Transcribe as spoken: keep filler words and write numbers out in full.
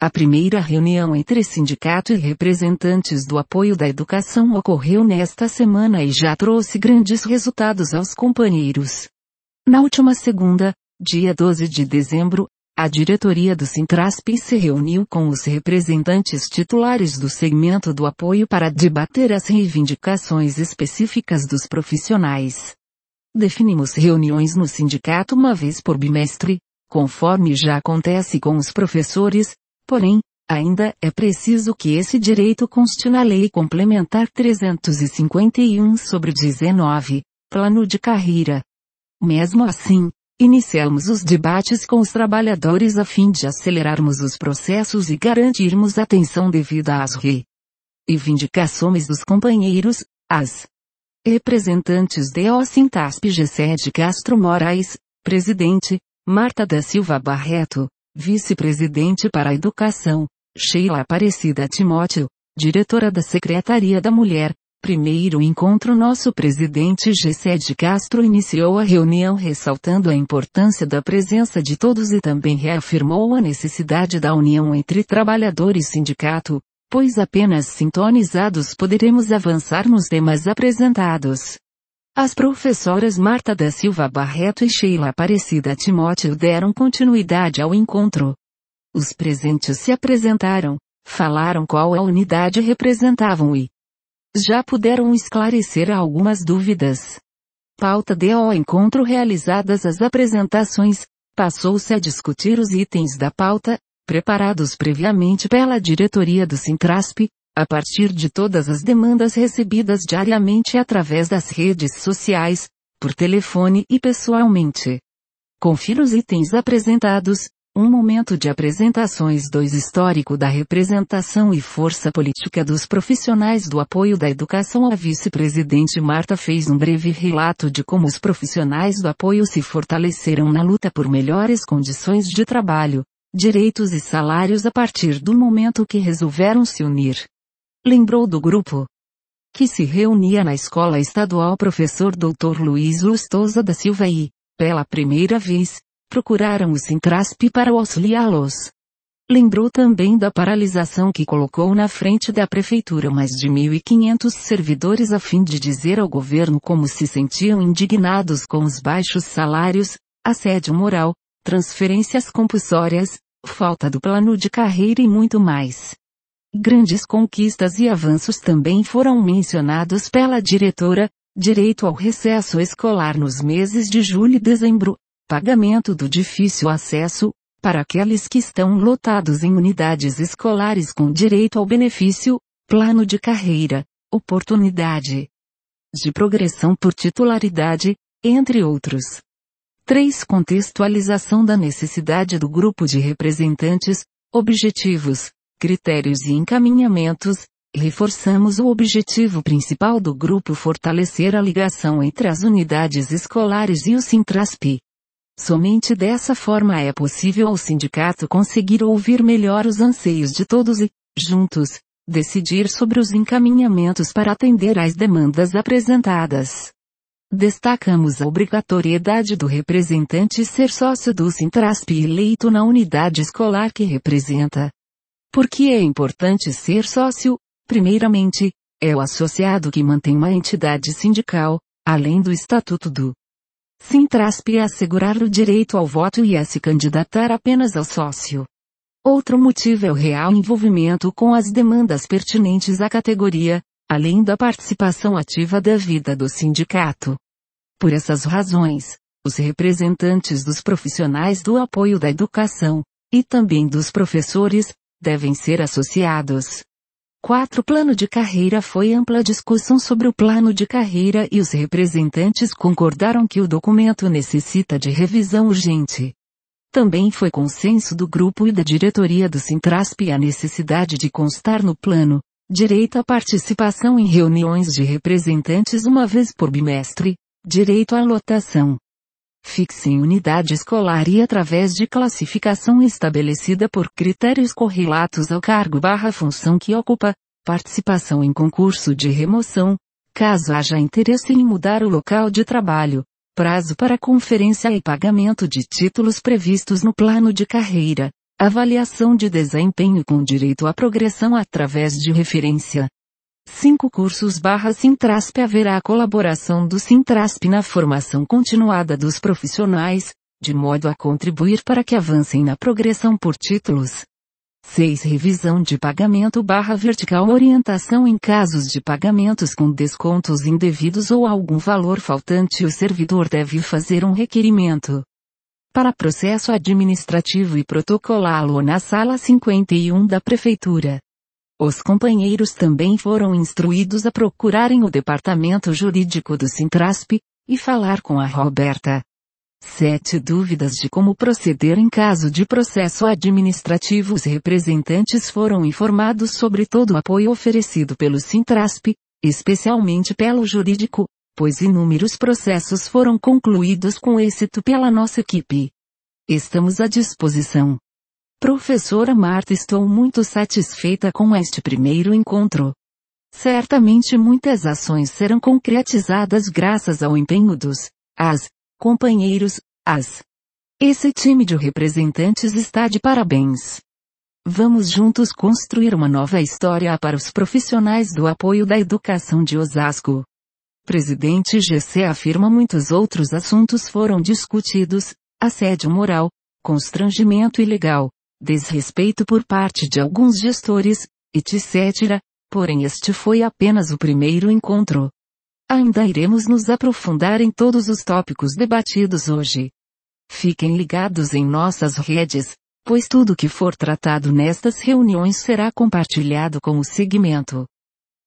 A primeira reunião entre sindicato e representantes do apoio da educação ocorreu nesta semana e já trouxe grandes resultados aos companheiros. Na última segunda, dia doze de dezembro, a diretoria do Sintrasp se reuniu com os representantes titulares do segmento do apoio para debater as reivindicações específicas dos profissionais. Definimos reuniões no sindicato uma vez por bimestre, conforme já acontece com os professores, porém, ainda é preciso que esse direito conste na Lei Complementar trezentos e cinquenta e um sobre dezenove, Plano de Carreira. Mesmo assim, iniciamos os debates com os trabalhadores a fim de acelerarmos os processos e garantirmos atenção devida às reivindicações dos companheiros, as representantes do Sintrasp Gessede Castro Moraes, presidente, Marta da Silva Barreto, vice-presidente para a Educação, Sheila Aparecida Timóteo, diretora da Secretaria da Mulher. Primeiro encontro nosso presidente Gessede Castro iniciou a reunião ressaltando a importância da presença de todos e também reafirmou a necessidade da união entre trabalhador e sindicato, pois apenas sintonizados poderemos avançar nos temas apresentados. As professoras Marta da Silva Barreto e Sheila Aparecida Timóteo deram continuidade ao encontro. Os presentes se apresentaram, falaram qual a unidade representavam e já puderam esclarecer algumas dúvidas. Pauta do encontro. Realizadas as apresentações, passou-se a discutir os itens da pauta, preparados previamente pela diretoria do Sintrasp, a partir de todas as demandas recebidas diariamente através das redes sociais, por telefone e pessoalmente. Confira os itens apresentados. Um momento de apresentações. dois Histórico da representação e força política dos profissionais do apoio da educação. A vice-presidente Marta fez um breve relato de como os profissionais do apoio se fortaleceram na luta por melhores condições de trabalho, direitos e salários a partir do momento que resolveram se unir. Lembrou do grupo que se reunia na Escola Estadual Professor doutor Luiz Lustosa da Silva e, pela primeira vez, procuraram o Sintrasp para auxiliá-los. Lembrou também da paralisação que colocou na frente da prefeitura mais de mil e quinhentos servidores a fim de dizer ao governo como se sentiam indignados com os baixos salários, assédio moral, transferências compulsórias, falta do plano de carreira e muito mais. Grandes conquistas e avanços também foram mencionados pela diretora: direito ao recesso escolar nos meses de julho e dezembro, pagamento do difícil acesso, para aqueles que estão lotados em unidades escolares com direito ao benefício, plano de carreira, oportunidade de progressão por titularidade, entre outros. três Contextualização da necessidade do grupo de representantes, objetivos, critérios e encaminhamentos. Reforçamos o objetivo principal do grupo: fortalecer a ligação entre as unidades escolares e o Sintrasp. Somente dessa forma é possível ao sindicato conseguir ouvir melhor os anseios de todos e, juntos, decidir sobre os encaminhamentos para atender às demandas apresentadas. Destacamos a obrigatoriedade do representante ser sócio do Sintrasp e eleito na unidade escolar que representa. Por que é importante ser sócio? Primeiramente, é o associado que mantém uma entidade sindical, além do estatuto do Sintrasp, é assegurar o direito ao voto e a se candidatar apenas ao sócio. Outro motivo é o real envolvimento com as demandas pertinentes à categoria, além da participação ativa da vida do sindicato. Por essas razões, os representantes dos profissionais do apoio da educação, e também dos professores, devem ser associados. quatro Plano de carreira. Foi ampla discussão sobre o plano de carreira e os representantes concordaram que o documento necessita de revisão urgente. Também foi consenso do grupo e da diretoria do Sintrasp a necessidade de constar no plano, direito à participação em reuniões de representantes uma vez por bimestre, direito à lotação fixa em unidade escolar e através de classificação estabelecida por critérios correlatos ao cargo barra função que ocupa, participação em concurso de remoção, caso haja interesse em mudar o local de trabalho, prazo para conferência e pagamento de títulos previstos no plano de carreira, Avaliação de desempenho com direito à progressão através de referência. cinco cursos barra Sintrasp. Haverá colaboração do Sintrasp na formação continuada dos profissionais, de modo a contribuir para que avancem na progressão por títulos. seis Revisão de pagamento barra vertical. Orientação em casos de pagamentos com descontos indevidos ou algum valor faltante. O servidor deve fazer um requerimento para processo administrativo e protocolá-lo na sala cinquenta e um da Prefeitura. Os companheiros também foram instruídos a procurarem o departamento jurídico do Sintrasp, e falar com a Roberta. sete Dúvidas de como proceder em caso de processo administrativo. Os representantes foram informados sobre todo o apoio oferecido pelo Sintrasp, especialmente pelo jurídico, pois inúmeros processos foram concluídos com êxito pela nossa equipe. Estamos à disposição. Professora Marta, estou muito satisfeita com este primeiro encontro. Certamente muitas ações serão concretizadas graças ao empenho dos, as, companheiros, as. Esse time de representantes está de parabéns. Vamos juntos construir uma nova história para os profissionais do apoio da educação de Osasco. Presidente G C afirma muitos outros assuntos foram discutidos: assédio moral, constrangimento ilegal, desrespeito por parte de alguns gestores, etcétera. Porém este foi apenas o primeiro encontro. Ainda iremos nos aprofundar em todos os tópicos debatidos hoje. Fiquem ligados em nossas redes, pois tudo que for tratado nestas reuniões será compartilhado com o segmento.